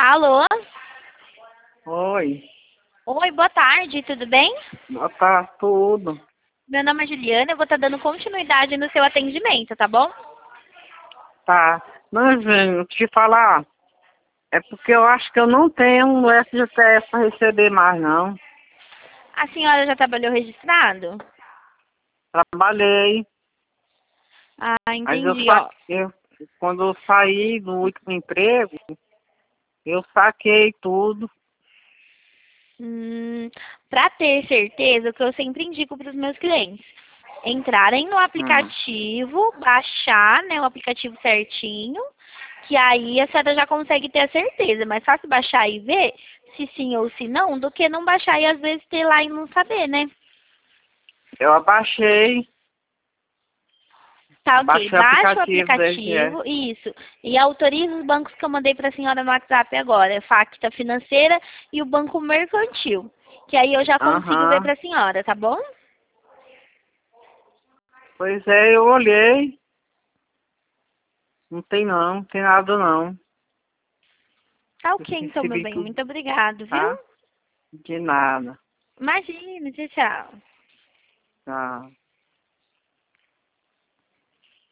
Alô? Oi, Oi, boa tarde, tudo bem? tá tudo. Meu nome é Juliana, eu vou estar dando continuidade no seu atendimento, tá bom? Tá. Mas, velho, te falar, é porque eu acho que eu não tenho um FGTS para receber mais, não. A senhora já trabalhou registrado? Trabalhei, Ah, mas eu entendi, ó. saquei, quando eu saí do último emprego, eu saquei tudo. Para ter certeza, o que eu sempre indico para os meus clientes, entrarem no Hum. aplicativo, baixar, né, o aplicativo certinho, que aí a senhora já consegue ter a certeza. Mais fácil baixar e ver se sim ou se não, do que não baixar e às vezes ter lá e não saber, né? Eu Tá, ok. abaixei o Baixa o aplicativo do aplicativo, FGTS. isso. E autoriza os bancos que eu mandei para a senhora no WhatsApp agora. Facta Financeira e o Banco Mercantil. Que aí eu já consigo ver Aham. para a senhora, tá bom? Pois é, eu olhei. Não tem nada não. Tá Eu ok, então, meu recebi bem. tudo, Muito obrigado, viu? tá? De nada. Imagina, tchau, tchau. Tá.